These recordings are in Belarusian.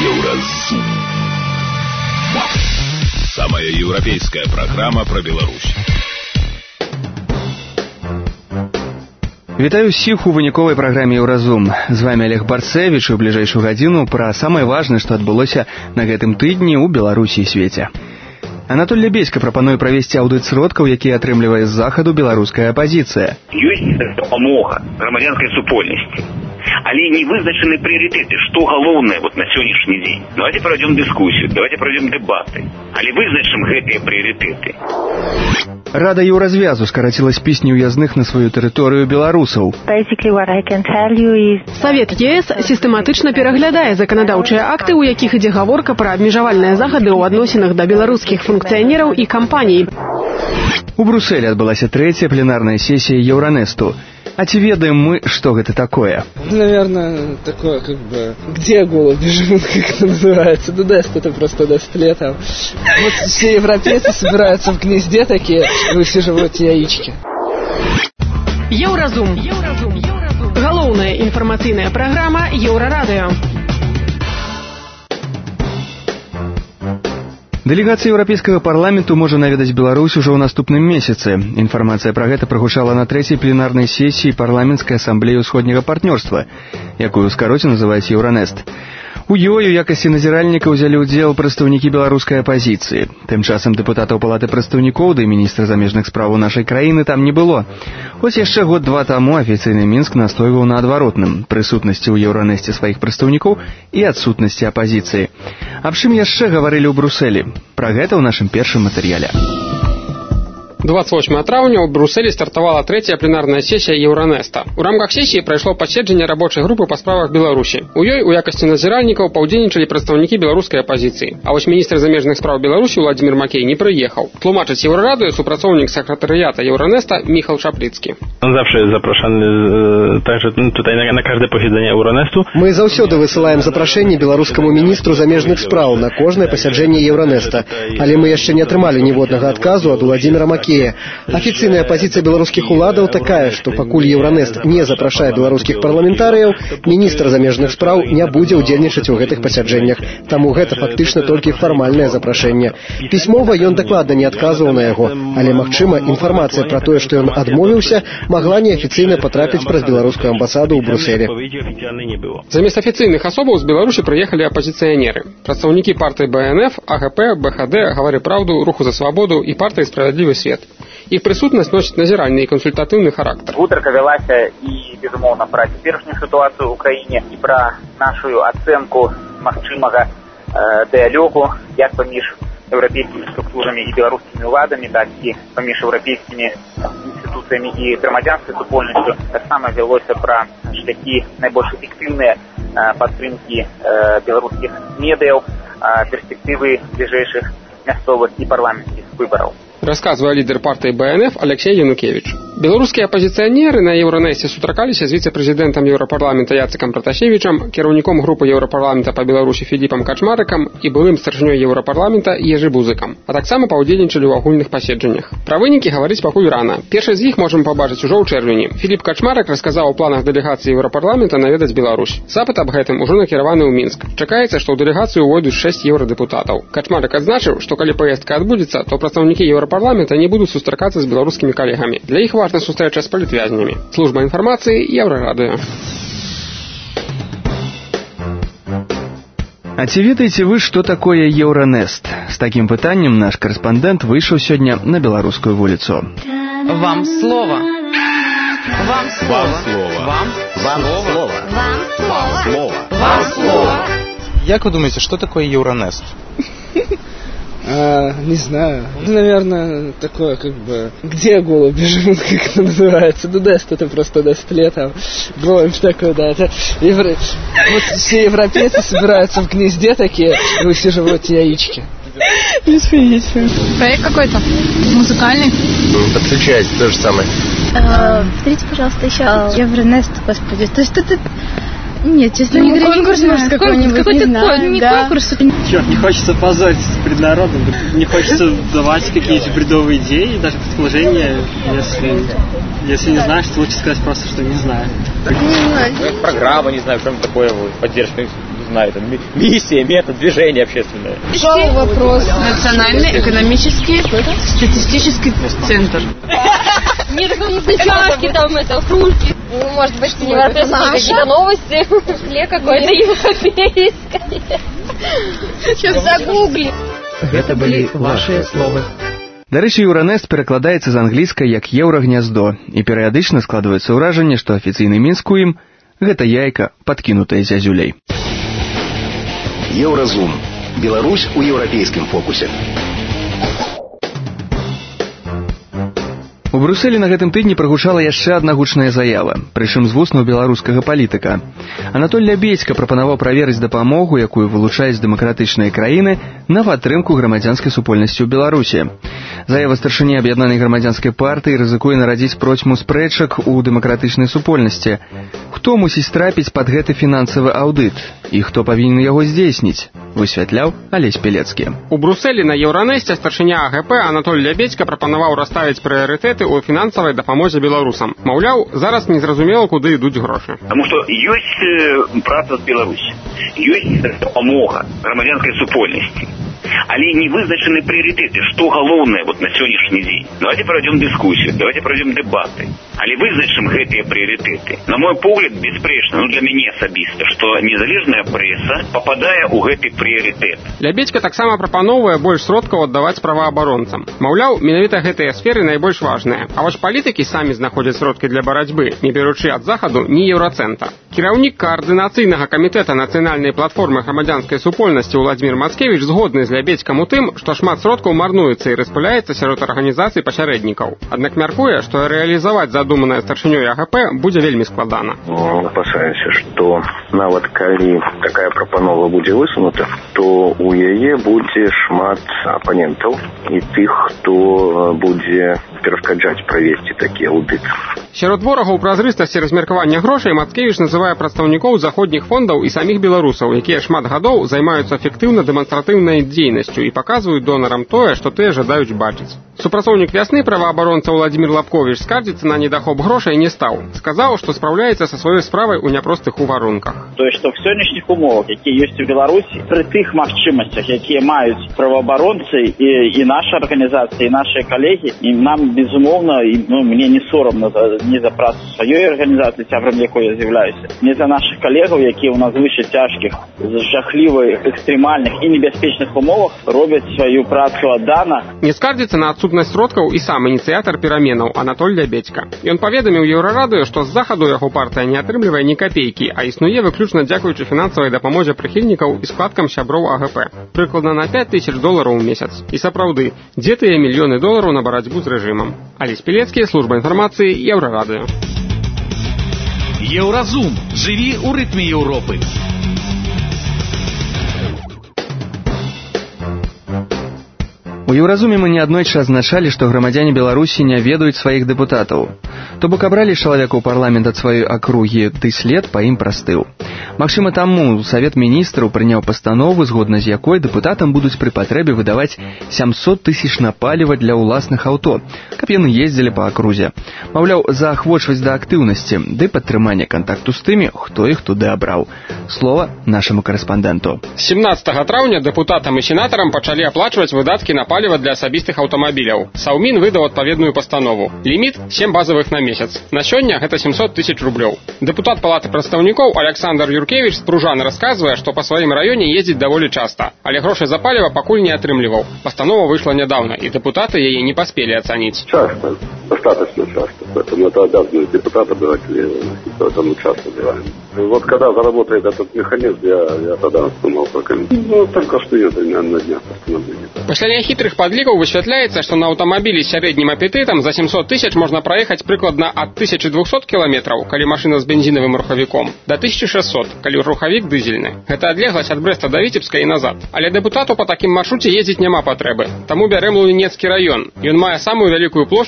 Евразум. Самая европейская программа про Беларусь. Вітаю ўсіх у выніковай праграме «Еўразум». З вами Олег Барцевич, і ў бліжэйшую гадзіну пра самае важнае, што адбылося на гэтым тыдні ў Беларусі і свеце. Анатоль Лебедька прапануе правесці аўдыт сродкаў, якія атрымлівае з захаду беларуская апазіцыя. Ёсць дапамога грамадзянскай супольнасці, але не вызначаны прыярытэты, што галоўнае на сённяшні дзень. Давайте правядзём дыскусію, давайте правядзём дэбаты, але вызначым гэтыя прыярытэты. Рада Еўразвязу скараціла спіс неўязных на сваю тэрыторыю беларусаў. Савет ЕС сістэматычна пераглядае заканадаўчыя акты, у якіх ідзе гаворка пра абмежавальныя захады ў адносінах да беларускіх функцыянераў і кампаній. У Брусэлі адбылася трэцяя пленарная сесія Еўранесту. А ці ведаем мы, что это такое? Наверное, такое, где голуби живут, как это называется. Нест, это просто Нест летом. Вот все европейцы собираются в гнезде такие, высиживают яички. Еўразум. Галоўная інфармацыйная праграма Еўрарадыё. Дэлегацыя Еўрапейскага парламенту можа наведаць Беларусь ужо ў наступным месяцы. Інфармацыя пра гэта прагучала на трэцяй пленарнай сесіі парламенцкай асамблеі ўсходняга партнёрства, якую ў скароце называюць Еўранест. У ёй у якасці назіральніка ўзялі ўдзел прадстаўнікі беларускай апазіцыі. Тым часам дэпутатаў палаты прадстаўнікоў ды міністра замежных спраў нашай краіны там не было. Хоць яшчэ год-два таму афіцыйны Мінск настойваў на адваротным прысутнасці ў Еўранесце сваіх прадстаўнікоў і адсутнасці апазіцыі. Аб чым яшчэ гаварылі ў Брусэлі? Пра гэта ў нашым першым матэрыяле. 28 траўня ў Брусэлі стартавала трэцяя пленарная сесія Еўранеста. У рамках сесіі прайшло паседжанне рабочай групы па справах Беларусі. У ёй у якасці назіральнікаў паўдзельнічалі прадстаўнікі беларускай апазіцыі. А вось міністр замежных спраў Беларусі Владзімір Макей не прыехаў. Тлумачыць Еўрарадыё супрацоўнік сакратарыята Еўранеста Міхал Шапліцкі. Он завжди запрошений також тут на кожне посідження Еўранесту. Мы заўсёды высылаем запрашэнне беларускаму міністру замежных спраў на кожнае пасяджэнне Еўранеста. Але мы яшчэ не атрымалі ніводнага адказу ад Владзіміра Макея. Афіцыйная пазіцыя беларускіх уладаў такая, што пакуль Еўранест не запрашае беларускіх парламентарыяў, міністр замежных спраў не будзе ўдзельнічаць у гэтых пасяджэннях. Таму гэта фактычна толькі фармальнае запрашэнне. Пісьмова ён дакладна не адказваў на яго, але, магчыма, інфармацыя пра тое, што ён адмовіўся, магла неафіцыйна патрапіць праз беларускую амбасаду ў Брусэлі. Замест афіцыйных асобаў з Беларусі прыехалі апазіцыянеры. Прадстаўнікі партыі БНФ, АГП, БХД, Гавары праўду, Руху за свабоду і партыі Справядлівы свет. Іх прысутнасць носіць назіральны і кансультатыўны характар. Гутарка вялася і, безумоўна, пра цяперашнюю сітуацыю ў краіне і пра нашу ацэнку магчымага дыялогу як паміж еўрапейскімі структурамі і беларускімі ўладамі, так і паміж еўрапейскімі інстытуцыямі і грамадзянскай супольнасцю. Таксама вялося пра шляхі найбольш эфектыўныя падтрымкі беларускіх медыяў, перспектывы бліжэйшых мясцовых і парламенцкіх выбараў. Расказвае лідар партыі БНФ Алексей Янукевіч. Беларускія апазіцыянеры на Еўранесце сустракаліся з віцэ-прэзідэнтам Еўрапарламента Яцыкам Пратасевічам, кіраўніком групы Еўрапарламента па Беларусі Філіпам Качмарыкам і былым старшынёй Еўрапарламента Ежы Бузыкам, а таксама паўдзельнічалі ў агульных паседжаннях. Пра вынікі гаварыць пакуль рана. Першы з іх можам пабачыць ужо ў чэрвені. Філіп Качмарык расказаў у планах дэлегацыі Еўрапарламента наведаць Беларусь. Запыт аб гэтым ужо накіраваны ў Мінск. Чакаецца, што ў дэлегацыю ўвойдуць 6 еўрадэпутатаў. Качмарык адзначыў, што калі паездка адбудзецца, то прадстаўнікі Еўрапарламента не будуць сустракацца з беларускімі калегамі. Для іх важна сустрэча з палітвязнямі. Служба інфармацыі Еўрарадыё. А ці ведаеце вы, што такое Еўранест? З такім пытаннем наш карэспандэнт выйшаў сёння на Беларускую вуліцу. Вам слово. Вам слово. Вам слово. Вам слово. Вам слово. Як вы думаете, что такое Еўранест? Не знаю. Наверное, такое, где голуби живут, как это называется. Нест, это просто Нест летом. Голубь такой, да. Это вот все европейцы собираются в гнезде такие, высиживают яички. Проект какой-то? Музыкальный? Подключается, то же самое. Повторите, пожалуйста, еще Евронест, господи. То есть это... Нет, честно, не конкурс, может, какой-нибудь, какой-то не конкурс. Черт, не хочется позориться перед народом, не хочется давать какие-то бредовые идеи, даже предположения, если не знаешь, то лучше сказать просто, что не знаю. Программа, не знаю, что-нибудь такое, поддержка. знаю, там, миссия, метод, движение общественное. Что вопрос? Национальный экономический статистический центр. Нет, какие-то там это, кружки. Ну, может быть, не европейские какие-то новости. Или какое-то европейское. Сейчас загугли. Это были ваши словы. Дарэчы, Euronest перакладаецца з англійскай як еўрагняздо, і перыядычна складваецца ўражанне, што афіцыйны Мінск у ім – гэта яйка, падкінутае зязюлей. Еўразум. Беларусь у еўрапейскім фокусе. У Брюсселі на гэтым тыдні прагучала яшчэ адна гучная заява, прычым з вуснаў беларускага палітыка. Анатоль Лябедзька прапанаваў праверыць дапамогу, якую вылучаюць дэмакратычныя краіны, на падтрымку грамадзянскай супольнасці ў Беларусі. Заява старшыні аб'яднанай грамадзянскай партыі рызыкуе нарадзіць процьму спрэчак у дэмакратычнай супольнасці. Хто мусіць трапіць пад гэты фінансавы аўдыт і хто павінен яго здзейсніць, высвятляў Алесь Пелецкі. У Брюсселі на Еўранесце старшыня АГП Анатоль Лябедзька прапанаваў расставіць прыярытэты ў фінансавай дапамозе беларусам. Маўляў, зараз незразумела, куды ідуць грошы. Таму што ёсць праца з Беларусі, ёсць дапамога грамадзянскай супольнасці, але не вызначаны прыярытэты, што галоўнае на сённяшні дзень. Давайте правядзём дыскусію, давайте правядзём дэбаты, але вызначым гэтыя прыярытэты. На мой погляд, бясспрэчна, для мяне асабіста, што незалежная прэса пападае ў гэты прыярытэт. Лябедзька таксама прапаноўвае больш сродкаў аддаваць праваабаронцам. Маўляў, менавіта гэтыя сферы найбольш важныя. А вось палітыкі самі знаходзяць сродкі для барацьбы, не беручы ад захаду ні еўрацэнта. Кіраўнік каардынацыйнага камітэта нацыянальнай платформы грамадзянскай супольнасці Владзімір Мацкевіч згодны з Лябедзькам у тым, што шмат сродкаў марнуецца і распыляецца сярод арганізацый пасярэднікаў. Аднак мяркуе, што рэалізаваць задуманае старшынёй АГП будзе вельмі складана. Опасаюся, што нават калі такая прапанова будзе высунута, то у яе будзе шмат апанентаў і тых, хто будзе перашкаджаць правесці такі аўдыт. Сярод ворагаў празрыстасці размеркавання грошай Мацкевіч называе прадстаўнікоў заходніх фондаў і саміх беларусаў, якія шмат гадоў займаюцца эфектыўна дэманстратыўнай дзейнасцю і паказваюць донарам тое, што тыя жадаюць бачыць. Супрацоўнік вясны праваабаронца Владзімір Лапковіч скардзіцца на недахоп грошай не стаў. Сказаў, што спраўляецца са сваёй справай у няпростых уварунках. Тое, што ў сённяшніх умовах, якія ёсць у Беларусі, пры тых магчымасцях, якія маюць праваабаронцы і наша арганізацыя, і нашыя калегі, і нам, безумоўна, мне не сорамна не за працу сваёй арганізацыі, сябрам якой я з'яўляюся, не за нашых калегаў, якія ў нас звыше цяжкіх, жахлівых, экстрэмальных і небяспечных умовах робяць сваю працу аддана. Не скардзіцца на адсутнасць сродкаў і сам ініцыятар пераменаў Анатоль Лябедзька. Ён паведаміў Еўрарадыё, што з захаду яго партыя не атрымлівае ні капейкі, а існуе выключна дзякуючы фінансавай дапамозе прыхільнікаў і складкам сяброў АГП. Прыкладна на $5000 у месяц. І сапраўды, дзе тыя мільёны долараў на барацьбу з рэжымам? Алесь Пелецкі, служба інфармацыі, Еўрарадыё. Еўразум. Жыві ў рытме Еўропы. У Еўразуме мы неаднойчы адзначалі, што грамадзяне Беларусі не ведаюць сваіх дэпутатаў. То бок абралі чалавека ў парламент ад сваёй акругі, ды след па ім прастыў. Магчыма, таму Савет міністраў прыняў пастанову, згодна з якой дэпутатам будуць пры патрэбе выдаваць 700 000 на паліва для ўласных аўто, каб яны ездзілі па акрузе. Маўляў, заахвочваць да актыўнасці, ды падтрымання кантакту з тымі, хто іх туды абраў. Слова нашаму карэспандэнту. 17 траўня дэпутатам і сенатарам пачалі аплачваць выдаткі на паліва для асабістых аўтамабіляў. Саўмін выдаў адпаведную пастанову. Ліміт 7 базавых на месяц. На сёння гэта 700 000 рублёў. Дэпутат палаты прадстаўнікоў Александр Юркевич з Пружана расказвае, што па сваім раёне ездзіць даволі часта, але грошай за паліва пакуль не атрымліваў. Пастанова выйшла нядаўна, і дэпутаты яе не паспелі ацаніць. Часто, достаточно часто. Поэтому это обязанность депутата давать, поэтому часто делаем. Вот когда заработает этот механизм, я тогда думал прокомментировать. Только что идет на днях постановления. Пасля няхітрых падлікаў высвятляецца, што на аўтамабілі з сярэднім апетытам за 700 000 можна праехаць прыкладна ад 1200 кілометраў, калі машына з бензінавым рухавіком, да 1600, калі рухавік дызельны. Гэта адлегласць ад Брэста да Віцебска і назад. Але дэпутату па такім маршруце ездзіць няма патрэбы. Таму бярем Лунінецкі раён. Ён мае самую вялікую плошчу сярод іншых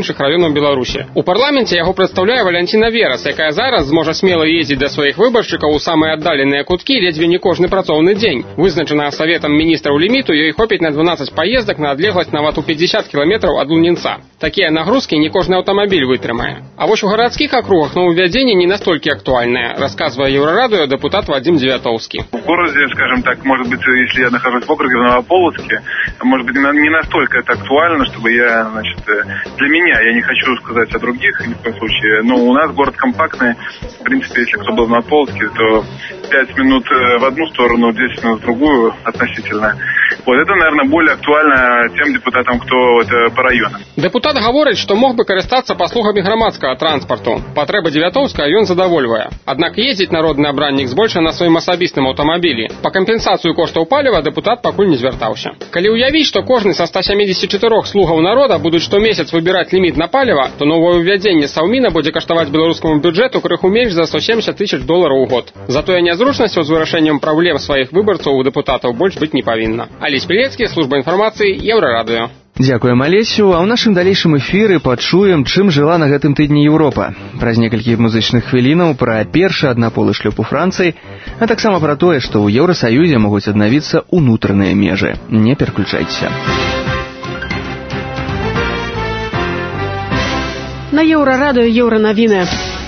іншых раёнаў Беларусі. У парламенце яго прадстаўляе Валянціна Верас, якая зараз зможа смела ездзіць да сваіх выбаршчыкаў у самыя аддаленыя куткі ледзьве не кожны працоўны дзень. Вызначанага Саветам міністраў ліміту ёй хопіць на 12 паездак на адлегласць нават у 50 кіламетраў ад Лунінца. Такія нагрузкі не кожны аўтамабіль вытрымае. А вось у гарадскіх акругах новаўвядзенне не настолькі актуальнае, расказвае Еврорадио депутат Вадим Девятовский. В городе, скажем так, может быть, если я нахожусь в округе в Новополоцке, может быть, не настолько это актуально, чтобы я, значит, для меня, я не хочу сказать о других, ни в коем случае, но у нас город компактный. В принципе, если кто был в Новополоцке, то 5 минут в одну сторону, 10 минут в другую относительно. Вот это, наверное, более актуально тем депутатам, кто по районам. Депутат говорит, что мог бы карыстацца паслугамі грамадскага транспарту. Патрэбы Девятовскага ён задавольвае. Аднак ездзіць народны абраннік збольшага на сваім асабістым аўтамабілі. Па кампенсацыю коштаў паліва депутат пакуль не звяртаўся. Калі ўявіць, што кожны са 174 слугаў народа будуць штомесяц выбіраць ліміт на паліва, то новае ўвядзенне Саўміна будзе каштаваць беларускаму бюджэту крыху менш за $170 000 у год. Затое нязручнасцяў з вырашэннем праблем сваіх выбарцаў у дэпутатаў больш быць не павінна. Алесь Пілецкі, служба інфармацыі, Еўрарадыё. Дзякуем Алесю, а ў нашым далейшым эфіры пачуем, чым жыла на гэтым тыдні Еўропа. Праз некалькі музычных хвілінаў пра першы аднаполы шлюб у Францыі, а таксама пра тое, што ў Еўрасаюзе могуць аднавіцца ўнутраныя межы. Не пераключайцеся. На Еўрарадыё Еўранавіны.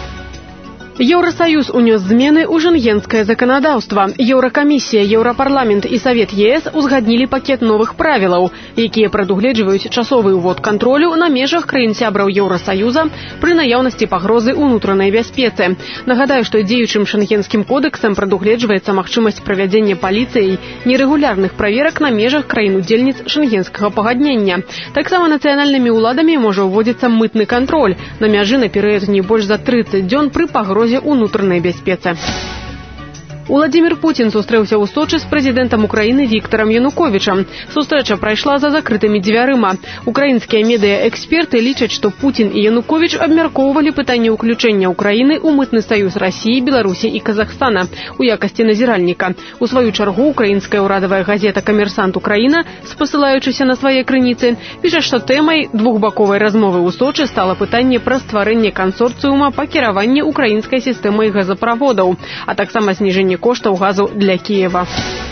Еўросаюз унёс змены ў шенгенскае заканадаўства. Еўракамісія, Еўрапарламент і Савет ЕС узгаднілі пакет новых правілаў, якія прадугледжваюць часовы ўвод кантролю на межах краін-сябраў Еўросаюза пры наяўнасці пагрозы ўнутранай бяспецы. Нагадаю, што дзеючым шенгенскім кодэксам прадугледжваецца магчымасць правядзення паліцыяй нерэгулярных праверак на межах краін-удзельніц шенгенскага пагаднення. Таксама нацыянальнымі ўладамі можа ўводзіцца мытны кантроль на мяжы на перыяд не больш за 30 дзён пры пагрозе ўнутранай бяспецы. Уладзімір Пуцін сустрэўся ў Сочы з прэзідэнтам Украіны Віктарам Януковічам. Сустрэча прайшла за закрытымі дзвярыма. Украінскія медыа-эксперты лічаць, што Пуцін і Януковіч абмяркоўвалі пытанне ўключэння Украіны ў мытны саюз Расіі, Беларусі і Казахстана у якасці назіральніка. У сваю чаргу украінская ўрадавая газета «Камерсант Украіна», спасылаючыся на свае крыніцы, піша, што тэмай двухбаковай размовы ў Сочы стала пытанне пра стварэнне кансорцыума па кіраванні украінскай сістэмай газаправодаў, а таксама зніжэнне коштаў газу для Кіева.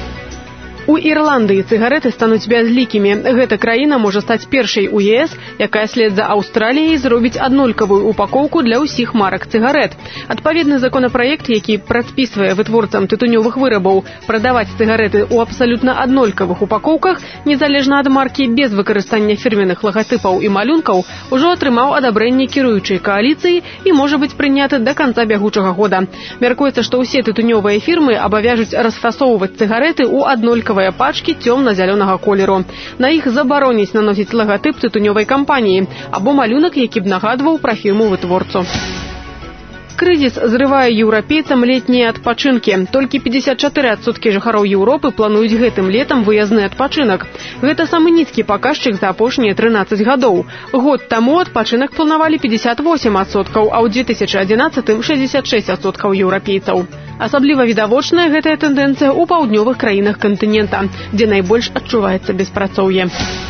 У Ірландыі цыгарэты стануць бязлікімі. Гэта краіна можа стаць першай у ЕС, якая след за Аўстраліяй зробіць аднолькавую упакоўку для ўсіх марак цыгарэт. Адпаведны законапраект, які прадпісвае вытворцам тытунёвых вырабаў прадаваць цыгарэты ў абсалютна аднолькавых упакоўках, незалежна ад маркі, без выкарыстання фірменных лагатыпаў і малюнкаў, ужо атрымаў адабрэнне кіруючай кааліцыі і можа быць прыняты да канца бягучага года. Мяркуецца, што ўсе тытунёвыя фірмы абавяжуць расфасоўваць цыгарэты ў аднолькавых пачкі цёмна-зялёнага колеру. На іх забароніць наносіць лагатып тытунёвай кампаніі або малюнак, які б нагадваў пра фірму-вытворцу. Крызіс зрывае еўрапейцам летнія адпачынкі. Толькі 54% жыхароў Еўропы плануюць гэтым летам выязны адпачынак. Гэта самы нізкі паказчык за апошнія 13 гадоў. Год таму адпачынак планавалі 58%, а ў 2011-м 66% еўрапейцаў. Асабліва відавочная гэтая тэндэнцыя ў паўднёвых краінах кантынента, дзе найбольш адчуваецца беспрацоўе.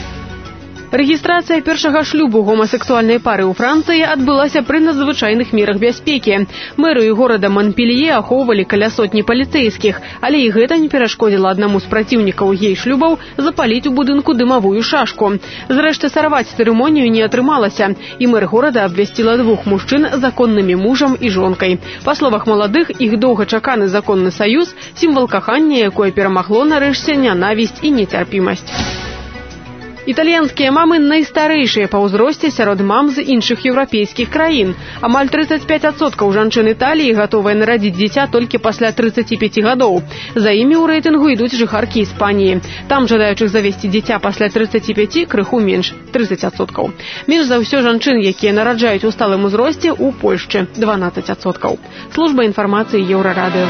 Рэгістрацыя першага шлюбу гомасексуальнай пары ў Францыі адбылася пры надзвычайных мерах бяспекі. Мэрыю горада Монпелье ахоўвалі каля сотні паліцэйскіх, але і гэта не перашкодзіла аднаму з праціўнікаў гей-шлюбаў запаліць у будынку дымавую шашку. Зрэшты, сарваць цырымонію не атрымалася, і мэр горада абвясціла двух мужчын законнымі мужам і жонкай. Па словах маладых, іх доўгачаканы законны саюз – сімвал кахання, якое перамагло нарэшце нянавісць і нецярпімасць. Італьянскія мамы найстарэйшыя па ўзросце сярод мам з іншых еўрапейскіх краін. Амаль 35% жанчын Італіі гатовыя нарадзіць дзіця толькі пасля 35 гадоў. За імі ў рэйтынгу ідуць жыхаркі Іспаніі. Там жадаючых завесці дзіця пасля 35 крыху менш – 30%. Менш за ўсё жанчын, якія нараджаюць у сталым узросце, у Польшчы – 12%. Служба інфармацыі Еўрарадыё.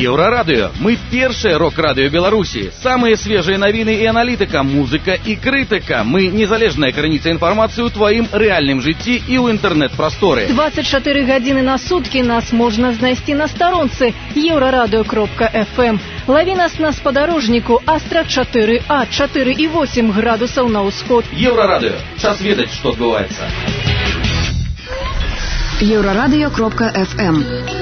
Еўрарадыё. Мы першае рок-радыё Беларусі. Самыя свежыя навіны і аналітыка, музыка і крытыка. Мы незалежная крыніца інфармацыі ў тваім рэальным жыцці і ў інтэрнэт-прасторы. 24 гадзіны на суткі нас можна знайсці на старонцы euradio.fm. Лаві нас на спадарожніку Астра 4А, 4,8 градусаў на ўсход. Еўрарадыё. Час ведаць, што адбываецца. euradio.fm.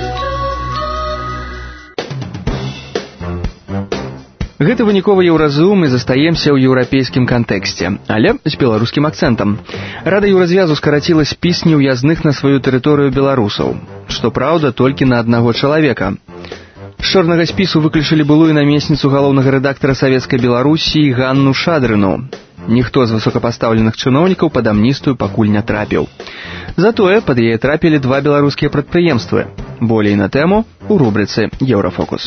Гэта выніковы еўразум, і застаемся ў еўрапейскім кантэксце, але з беларускім акцэнтам. Рада еўразвязу скараціла спіс неўязных на сваю тэрыторыю беларусаў. Што праўда, толькі на аднаго чалавека. З чорнага спісу выключылі былую намесніцу галоўнага рэдактара Савецкай Беларусі Ганну Шадрыну. Ніхто з высокапастаўленых чыноўнікаў пад амністыю пакуль не трапіў. Затое пад яе трапілі два беларускія прадпрыемствы. Болей на тэму у рубрыцы «Еўрафокус».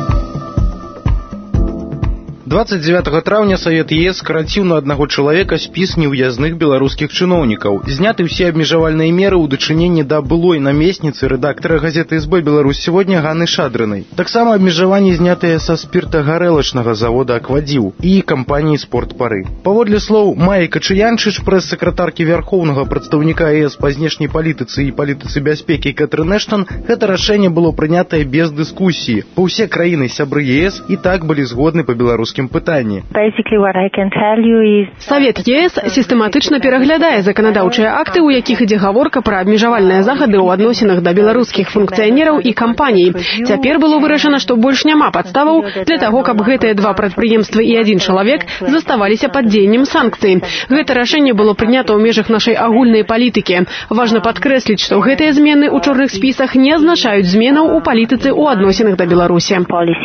29 траўня Савет ЕС скараціў на аднаго чалавека спіс неўязных беларускіх чыноўнікаў. Зняты ўсе абмежавальныя меры ў дачыненні да былой намесніцы рэдактара газеты СБ «Беларусь сегодня» Ганны Шадрынай. Таксама абмежаванні знятыя са спіртагарэлачнага завода «Аквадзіў» і кампаніі «Спортпары». Паводле слоў Майі Качыянчыч, прэс-сакратаркі вярхоўнага прадстаўніка ЕС па знешняй палітыцы і палітыцы бяспекі Кэтрын Эштон, гэта рашэнне было прынятае без дыскусіі. Па ўсе краіны сябры ЕС і так былі згодны па беларускім пытанні. Савет ЕС сістэматычна пераглядае заканадаўчыя акты, у якіх ідзе гаворка пра абмежавальныя захады ў адносінах да беларускіх функцыянераў і кампаній. Цяпер было вырашана, што больш няма падставаў для таго, каб гэтыя два прадпрыемствы і адзін чалавек заставаліся пад дзеяннем санкцый. Гэта рашэнне было прынята ў межах нашай агульнай палітыкі. Важна падкрэсліць, што гэтыя змены ў чорных спісах не азначаюць зменаў у палітыцы ў адносінах да Беларусі.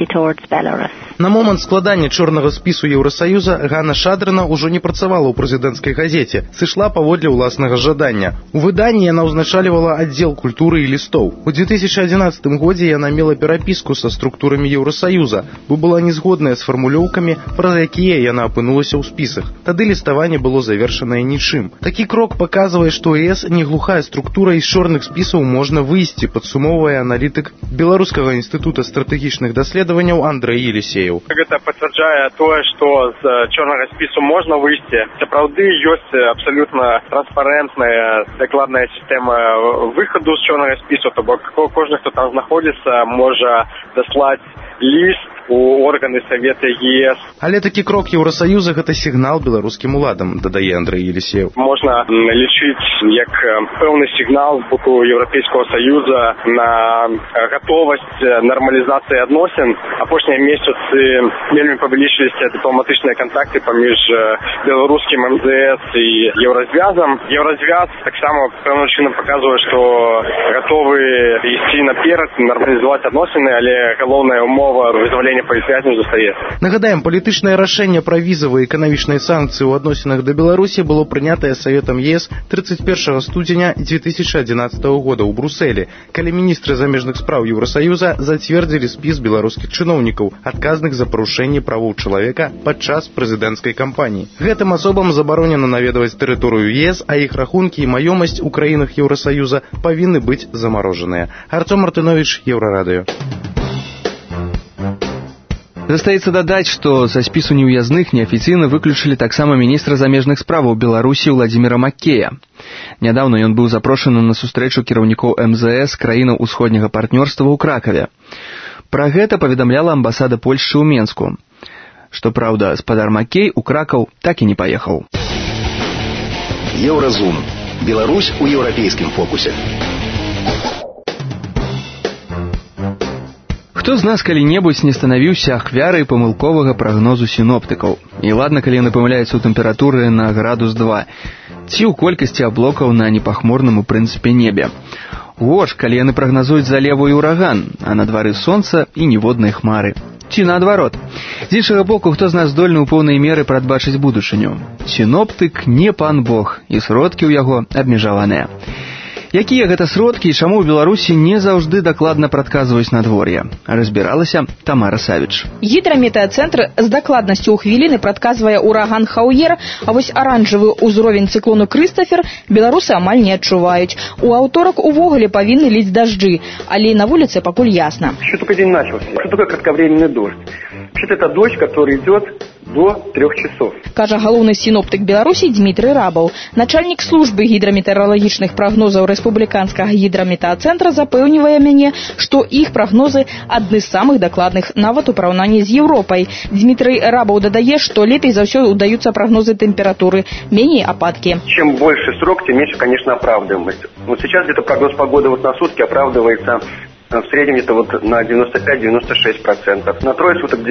На момант складання чорнага спісу Еўрасаюза Ганна Шадрына ўжо не працавала ў прэзідэнцкай газеце, сышла паводле ўласнага жадання. У выданні яна ўзначальвала аддзел культуры і лістоў. У 2011 годзе яна мела перапіску са структурамі Еўрасаюза, бо была незгодная з фармулёўкамі, праз якія яна апынулася ў спісах. Тады ліставанне было завершанае нічым. Такі крок паказвае, што ЕС не глухая структура, і з чорных спісаў можна выйсці, падсумоўвае аналітык Беларускага інстытута стратэгічных даследаванняў Андрэй Елісеев. Гэта пацвярджае тое, што з чорнага спісу можна выйсці. Сапраўды ёсць абсалютна транспарэнтная дакладная сістэма выхаду з чорнага спісу, то бок кожны, хто там знаходзіцца, можа даслаць ліст у органы Савета ЕС. Але такі крок Еўрасаюза — гэта сігнал беларускім уладам, дадае Андрэй Елісеев. Можна лічыць як пэўны сігнал з боку Еўрапейскага Саюза на гатовасць нармалізацыі адносін. Апошнія месяцы вельмі павялічыліся дыпламатычныя кантакты паміж беларускім МЗС і Еўразвязам. Еўразвяз таксама пэўным чынам паказвае, што гатовы ісці наперад, нармалізаваць адносіны, але галоўная умова вызвалення палітвязняў застаецца. Нагадаем, палітычнае рашэнне пра візавыя і эканамічныя санкцыі ў адносінах да Беларусі было прынятае Саветам ЕС 31 студзеня 2011 года ў Брусэлі, калі міністры замежных спраў Еўрасаюза зацвердзілі спіс беларускіх чыноўнікаў, адказных за парушэнне правоў чалавека падчас прэзідэнцкай кампаніі. Гэтым асобам забаронена наведваць тэрыторыю ЕС, а іх рахункі і маёмасць у краінах Еўрасаюза павінны быць замарожаныя. Артём Мартынович, Еўрарадыё. Застаецца дадаць, што са спісу неўязных неафіцыйна выключылі таксама міністра замежных справаў Беларусі Владзіміра Маккея. Нядаўна ён быў запрошаны на сустрэчу кіраўнікоў МЗС краінаў усходняга партнёрства ў Кракаве. Пра гэта паведамляла амбасада Польшчы ў Менску. Што праўда, спадар Маккей у Кракаў так і не паехаў. Еўразум. Беларусь у еўрапейскім фокусе. Хто з нас калі-небудзь не станавіўся ахвярай памылковага прагнозу сіноптыкаў? І ладна, калі яны памыляюцца ў тэмпературы на градус 2, ці ў колькасці аблокаў на непахмурным у прынцыпе небе. Горш, калі яны прагназуюць залеву і ўраган, а на двары сонца і ніводнай хмары. Ці наадварот. З іншага боку, хто з нас здольны ў поўнай меры прадбачыць будучыню? Сіноптык не пан Бог, і сродкі ў яго абмежаваныя. Якія гэта сродкі і чаму ў Беларусі не заўжды дакладна прадказваюць надвор'е? Разбіралася Тамара Савіч. Гідраметэацэнтр з дакладнасцю ў хвіліны прадказвае ураган Хаўер, а вось аранжавы ўзровень цыклону Крыстафер беларусы амаль не адчуваюць. У аўторак увогуле павінны ліць дажджы, але на вуліцы пакуль ясна. Еще только день начался. Что такое кратковременный дождь? Вообще-то это дождь, который идет до 3 часов. Кажа галоўны сіноптык Беларусі Дмітрый Рабаў. Начальнік службы гідраметэаралагічных прагнозаў рэспубліканскага гідраметэацэнтра запэўнівае мяне, што іх прагнозы адны з самых дакладных нават у параўнанні з Еўропай. Дмітрый Рабаў дадае, што лепей за ўсё удаюцца прагнозы тэмпературы, меней ападкі. Чем больше срок, тем меньше, конечно, оправдываемость. Вот сейчас где-то прогноз погоды вот на сутки оправдывается в среднем где-то вот на 95-96%. На трое суток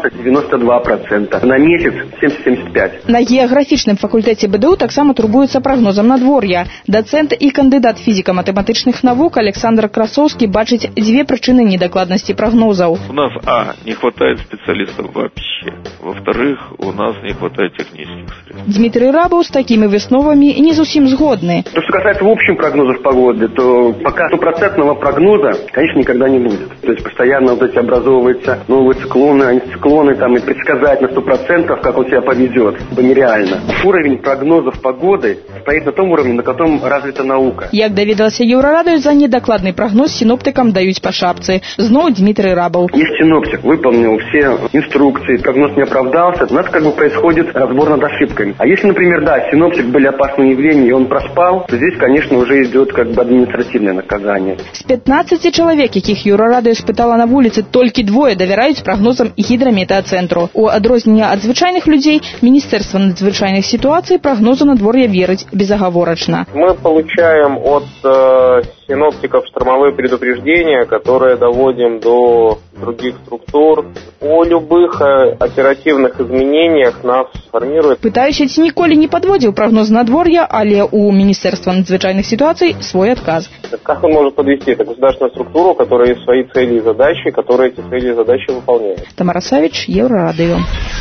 90-92%. На месяц 70-75%. На геаграфічным факультэце БДУ таксама турбуецца прагнозам надвор'я. Дацэнт і кандыдат фізіка-матэматычных навук Александр Красоўскі бачыць дзве прычыны недакладнасці прагнозаў. У нас, не хватает специалистов вообще. Во-вторых, у нас не хватает технических средств. Дмитрий Рабаў з такімі высновамі не зусім згодны. То, что касается в общем прогнозов погоды, то пока 100% прогноза, конечно, никогда не будет. То есть постоянно вот эти образовываются новые циклоны, антициклоны, там, и предсказать на 100%, как он себя поведет, это нереально. Уровень прогнозов погоды стоит на том уровне, на котором развита наука. Як даведалася Еўрарадыё, за недакладны прагноз синоптикам даюць па шапцы. Зноў Дмитрий Рабаў. Если синоптик выполнил все инструкции, прогноз не оправдался, у нас как бы происходит разбор над ошибками. А если, например, синоптик были опасные явления, и он проспал, то здесь, конечно, уже идет как бы административное наказание. З 15 чалавек, якіх Еўрарадыё спытала на вуліцы, толькі двое давяраюць прагнозам гідраметэацэнтру. У адрозненне ад звычайных людзей, Министерство надзвычайных ситуаций прогнозу надвор'я верыць безоговорочно. Мы получаем от синоптиков штормовые предупреждения, которые доводим до других структур. О любых оперативных изменениях нас формирует. Пытаючы ніколі не подводил прогноз надвор'я, але у Министерства надзвычайных ситуаций свой отказ. Как он может подвести? Это государственную структуру, у которой есть свои цели и задачи, которая эти цели и задачи выполняет. Тамара Савіч, Еўрарадыё.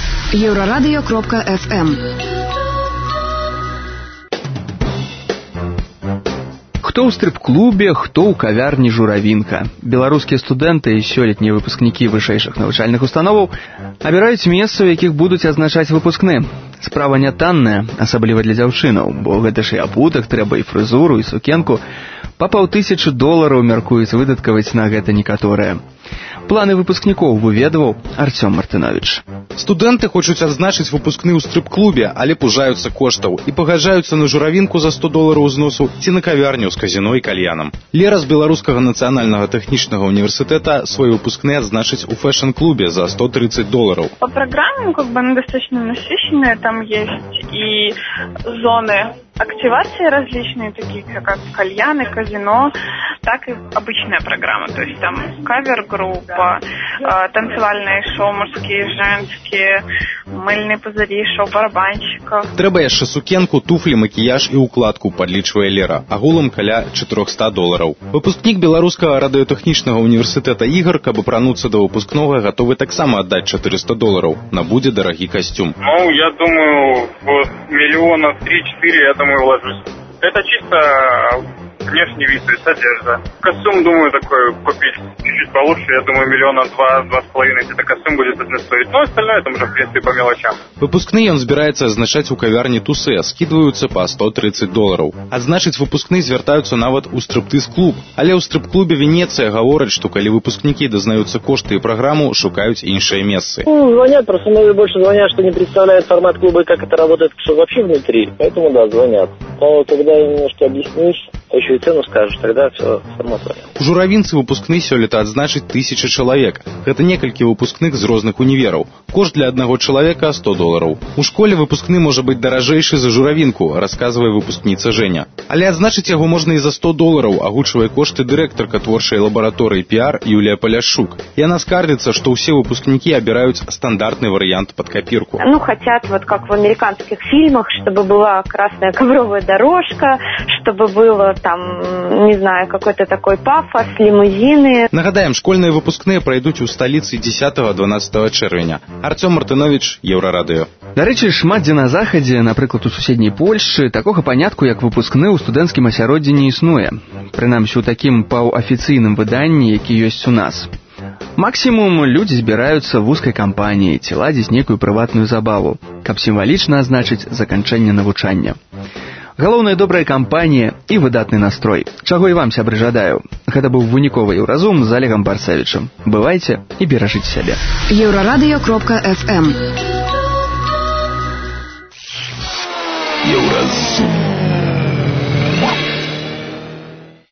Еўрарадыё.фм. Хто ў стрип-клубе, хто ў кавярні «Журавінка». Беларускія студэнты і сёлетнія выпускнікі вышэйшых навучальных установаў абіраюць месцы, у якіх будуць адзначаць выпускны. Справа не танная, асабліва для дзяўчынаў, бо гэта ж і апутак трэба, і фрызуру, і сукенку. Па $500 мяркуюць выдаткаваць на гэта некаторыя. Планы выпускнікоў выведваў Артём Мартынович. Студэнты хочуць адзначыць выпускны ў стрип-клубе, але пужаюцца коштаў і пагаджаюцца на «Журавінку» за $100 узносу ці на кавярню з казіно і кальянам. Лера з Беларускага нацыянальнага тэхнічнага універсітэта свой выпускны адзначыць у фэшн-клубе за $130. По программе она достаточно насыщенная, там есть и зоны активации различные, такие как кальяны, казино, так и обычная программа, то есть там кавер-группа, танцевальные шоу, мужские, женские, мыльные пузыри, шоу барабанщиков. Трэба яшчэ сукенку, туфлі, макіяж і укладку, падлічвае Лера, агулам каля $400. Выпускнік Беларускага радыётэхнічнага універсітэта Ігор, каб апрануцца да выпускнога, гатовы таксама аддаць $400. Набудзе дарагі касцюм. Я думаю, в миллиона 3-4, я думаю, вложусь. Это чисто внешний вид, то есть одежда. Костюм, думаю, такой купить чуть-чуть получше. Я думаю, $1-2,5 где-то костюм будет должен стоить. Но остальное там уже, в принципе, по мелочам. Выпускны ён збіраецца адзначаць у кавярні «Тусе», скідваюцца па $130. Адзначыць выпускны звяртаюцца нават у стриптиз-клуб. Але ў стрип-клубе «Венеция» гавораць, што калі выпускнікі дазнаюцца кошты і праграму, шукаюць іншыя месцы. Звонят, просто многие больше звонят, что не представляют формат клуба и как это работает, что вообще внутри. Поэтому, звонят. Но когда немножко объяснишь, еще и цену скажешь, тогда все само твое. У «Журавінцы» выпускны сёлета адзначыць 1000 чалавек. Гэта некалькі выпускных з розных універаў. Кошт для аднаго чалавека $100. У школе выпускны можа быць даражэйшы за «Журавінку», расказвае выпускніца Женя. Але адзначыць яго можна і за $100, агучвае кошты дырэктарка творчай лабараторыі піар Юлія Паляшук. Яна скардзіцца, што ўсе выпускнікі абіраюць стандартны варыянт пад копірку. Хотят, как в американских фильмах, чтобы была красная ковровая дорожка, чтобы было там, не знаю, какой-то такой пафос, лимузины. Нагадаем, школьные выпускные пройдут у столицы 10-12 чэрвеня. Артём Мартынович, Еўрарадыё. Дарэчы, шмат дзе на захадзе, напрыклад, у суседняй Польшчы, такога панятку, як выпускны ў студэнцкім асяроддзі не існуе. Прынамсі, у такім паўафіцыйным выданні, які ёсць у нас. Максімум людзі збіраюцца в вузкай кампаніі ці ладзіць нейкую прыватную забаву, каб сімвалічна азначыць заканчэнне навучання. Галоўная добрая кампанія і выдатны настрой. Чаго і вам, сябры, жадаю. Гэта быў выніковы Еўразум з Олегам Барцевічам. Бывайце і беражыце сябе. Еўрарадыё.FM